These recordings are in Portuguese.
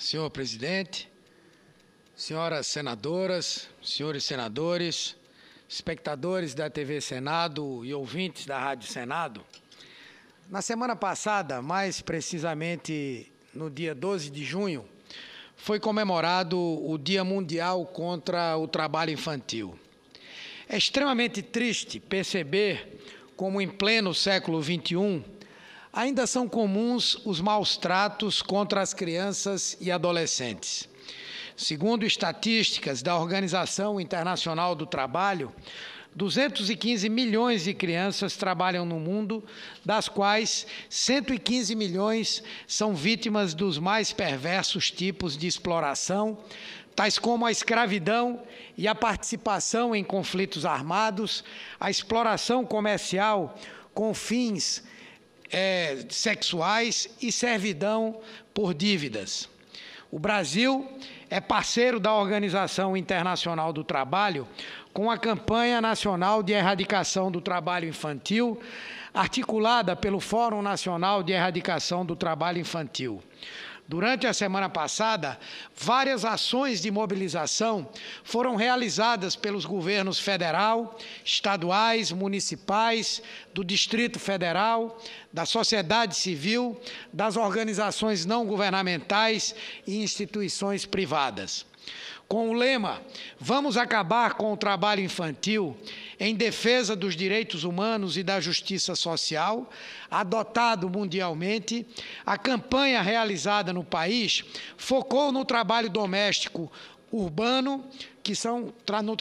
senhor presidente, senhoras senadoras, senhores senadores, espectadores da TV Senado e ouvintes da Rádio Senado. Na semana passada, mais precisamente no dia 12 de junho, foi comemorado o Dia Mundial contra o Trabalho Infantil. É extremamente triste perceber como, em pleno século XXI, ainda são comuns os maus tratos contra as crianças e adolescentes. Segundo estatísticas da Organização Internacional do Trabalho, 215 milhões de crianças trabalham no mundo, das quais 115 milhões são vítimas dos mais perversos tipos de exploração, tais como a escravidão e a participação em conflitos armados, a exploração comercial com fins sexuais e servidão por dívidas. O Brasil é parceiro da Organização Internacional do Trabalho com a Campanha Nacional de Erradicação do Trabalho Infantil, articulada pelo Fórum Nacional de Erradicação do Trabalho Infantil. Durante a semana passada, várias ações de mobilização foram realizadas pelos governos federal, estaduais, municipais, do Distrito Federal, da sociedade civil, das organizações não governamentais e instituições privadas. Com o lema "Vamos acabar com o trabalho infantil em defesa dos direitos humanos e da justiça social", adotado mundialmente, a campanha realizada no país focou no trabalho doméstico urbano, que são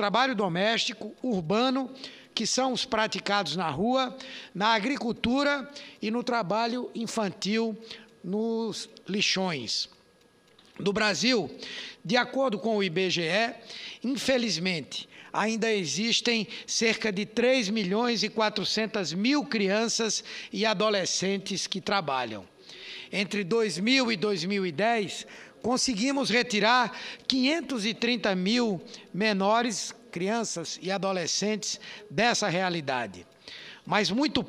os praticados na rua, na agricultura e no trabalho infantil nos lixões. No Brasil, de acordo com o IBGE, infelizmente, ainda existem cerca de 3.400.000 crianças e adolescentes que trabalham. Entre 2000 e 2010, conseguimos retirar 530.000 menores, crianças e adolescentes dessa realidade. Mas muito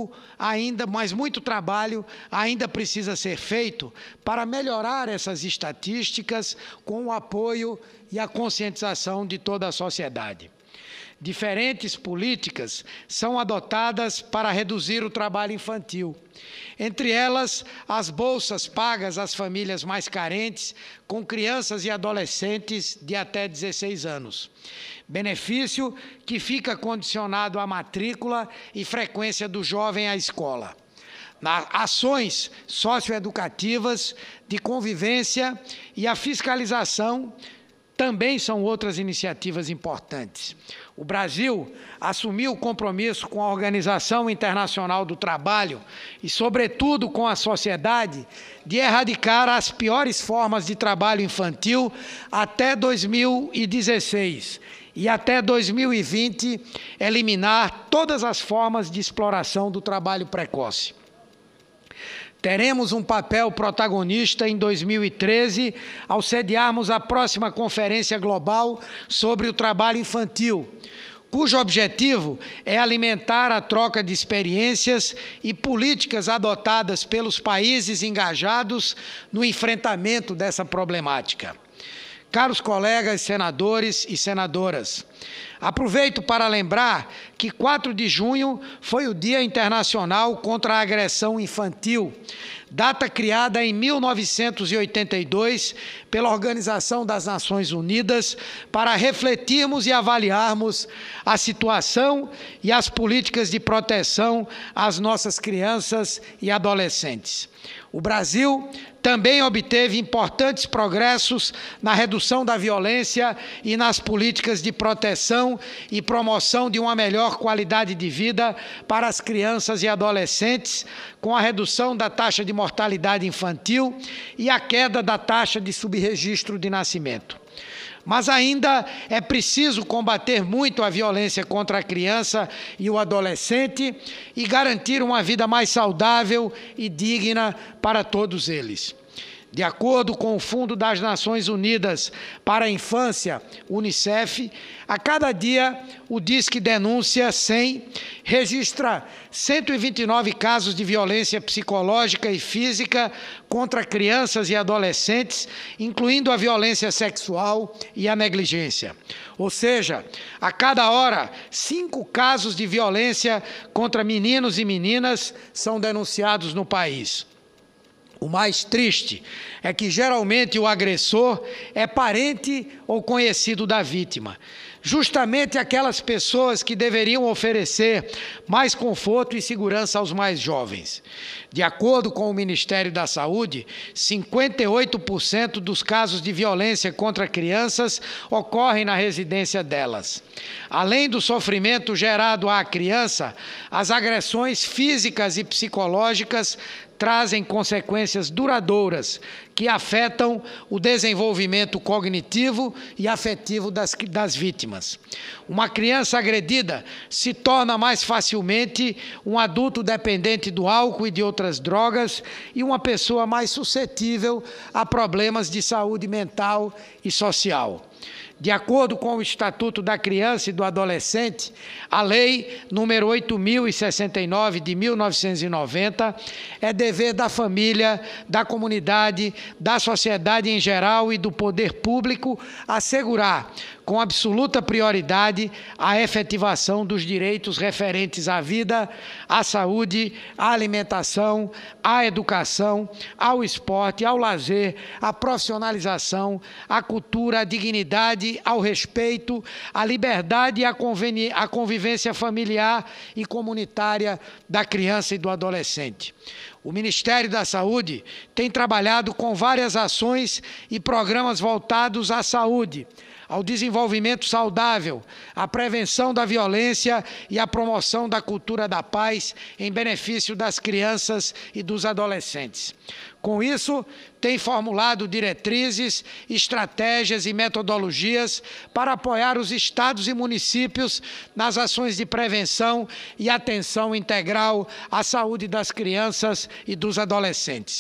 trabalho ainda precisa ser feito para melhorar essas estatísticas com o apoio e a conscientização de toda a sociedade. Diferentes políticas são adotadas para reduzir o trabalho infantil. Entre elas, as bolsas pagas às famílias mais carentes, com crianças e adolescentes de até 16 anos. Benefício que fica condicionado à matrícula e frequência do jovem à escola. Ações socioeducativas, de convivência e a fiscalização também são outras iniciativas importantes. O Brasil assumiu o compromisso com a Organização Internacional do Trabalho e, sobretudo, com a sociedade, de erradicar as piores formas de trabalho infantil até 2016 e até 2020 eliminar todas as formas de exploração do trabalho precoce. Teremos um papel protagonista em 2013 ao sediarmos a próxima Conferência Global sobre o Trabalho Infantil, cujo objetivo é alimentar a troca de experiências e políticas adotadas pelos países engajados no enfrentamento dessa problemática. Caros colegas senadores e senadoras, aproveito para lembrar que 4 de junho foi o Dia Internacional contra a Agressão Infantil, data criada em 1982 pela Organização das Nações Unidas para refletirmos e avaliarmos a situação e as políticas de proteção às nossas crianças e adolescentes. O Brasil também obteve importantes progressos na redução da violência e nas políticas de proteção e promoção de uma melhor qualidade de vida para as crianças e adolescentes, com a redução da taxa de mortalidade infantil e a queda da taxa de subregistro de nascimento. Mas ainda é preciso combater muito a violência contra a criança e o adolescente e garantir uma vida mais saudável e digna para todos eles. De acordo com o Fundo das Nações Unidas para a Infância, UNICEF, a cada dia o Disque Denúncia 100 registra 129 casos de violência psicológica e física contra crianças e adolescentes, incluindo a violência sexual e a negligência. Ou seja, a cada hora, 5 casos de violência contra meninos e meninas são denunciados no país. O mais triste é que, geralmente, o agressor é parente ou conhecido da vítima. Justamente aquelas pessoas que deveriam oferecer mais conforto e segurança aos mais jovens. De acordo com o Ministério da Saúde, 58% dos casos de violência contra crianças ocorrem na residência delas. Além do sofrimento gerado à criança, as agressões físicas e psicológicas trazem consequências duradouras que afetam o desenvolvimento cognitivo e afetivo das vítimas. Uma criança agredida se torna mais facilmente um adulto dependente do álcool e de outras drogas e uma pessoa mais suscetível a problemas de saúde mental e social. De acordo com o Estatuto da Criança e do Adolescente, a Lei número 8.069 de 1990, é dever da família, da comunidade, da sociedade em geral e do poder público assegurar, com absoluta prioridade, a efetivação dos direitos referentes à vida, à saúde, à alimentação, à educação, ao esporte, ao lazer, à profissionalização, à cultura, à dignidade, ao respeito, à liberdade e à convivência familiar e comunitária da criança e do adolescente. O Ministério da Saúde tem trabalhado com várias ações e programas voltados à saúde, ao desenvolvimento saudável, à prevenção da violência e à promoção da cultura da paz em benefício das crianças e dos adolescentes. Com isso, tem formulado diretrizes, estratégias e metodologias para apoiar os estados e municípios nas ações de prevenção e atenção integral à saúde das crianças e dos adolescentes.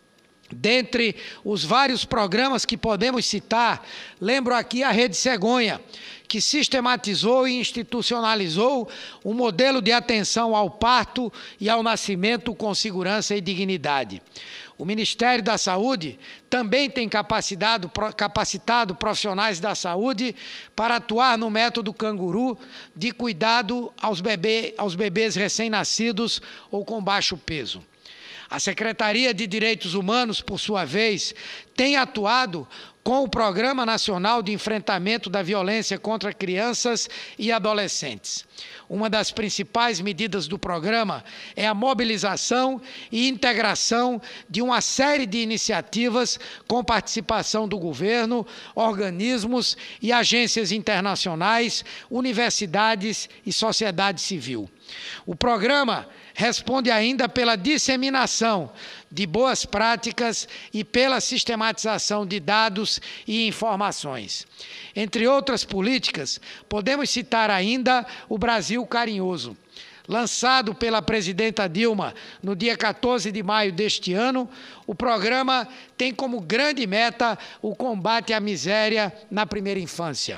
Dentre os vários programas que podemos citar, lembro aqui a Rede Cegonha, que sistematizou e institucionalizou um modelo de atenção ao parto e ao nascimento com segurança e dignidade. O Ministério da Saúde também tem capacitado profissionais da saúde para atuar no método Canguru de cuidado aos bebês recém-nascidos ou com baixo peso. A Secretaria de Direitos Humanos, por sua vez, tem atuado com o Programa Nacional de Enfrentamento da Violência contra Crianças e Adolescentes. Uma das principais medidas do programa é a mobilização e integração de uma série de iniciativas com participação do governo, organismos e agências internacionais, universidades e sociedade civil. O programa responde ainda pela disseminação de boas práticas e pela sistematização de dados e informações. Entre outras políticas, podemos citar ainda o Brasil Carinhoso. Lançado pela presidenta Dilma no dia 14 de maio deste ano, o programa tem como grande meta o combate à miséria na primeira infância.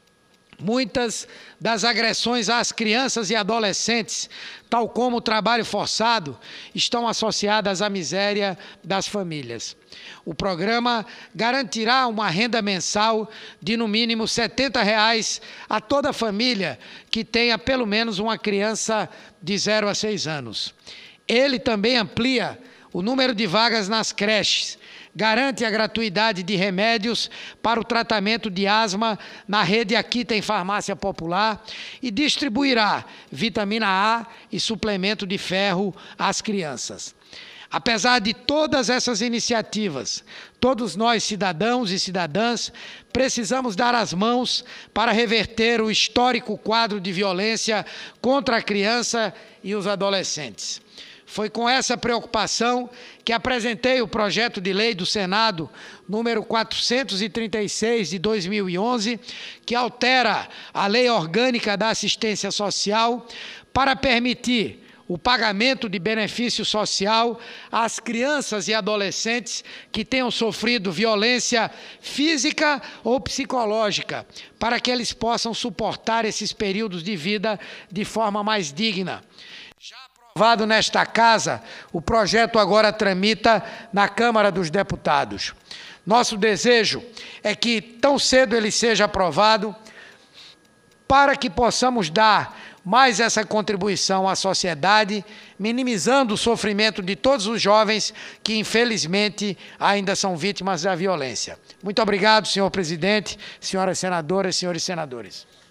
Muitas das agressões às crianças e adolescentes, tal como o trabalho forçado, estão associadas à miséria das famílias. O programa garantirá uma renda mensal de, no mínimo, R$ 70 a toda família que tenha pelo menos uma criança de 0 a 6 anos. Ele também amplia o número de vagas nas creches, garante a gratuidade de remédios para o tratamento de asma na rede Aqui Tem Farmácia Popular e distribuirá vitamina A e suplemento de ferro às crianças. Apesar de todas essas iniciativas, todos nós, cidadãos e cidadãs, precisamos dar as mãos para reverter o histórico quadro de violência contra a criança e os adolescentes. Foi com essa preocupação que apresentei o projeto de lei do Senado, número 436 de 2011, que altera a Lei Orgânica da Assistência Social para permitir o pagamento de benefício social às crianças e adolescentes que tenham sofrido violência física ou psicológica, para que eles possam suportar esses períodos de vida de forma mais digna. Já aprovado nesta Casa, o projeto agora tramita na Câmara dos Deputados. Nosso desejo é que tão cedo ele seja aprovado, para que possamos dar mais essa contribuição à sociedade, minimizando o sofrimento de todos os jovens que, infelizmente, ainda são vítimas da violência. Muito obrigado, senhor presidente, senhoras senadoras, senhores senadores.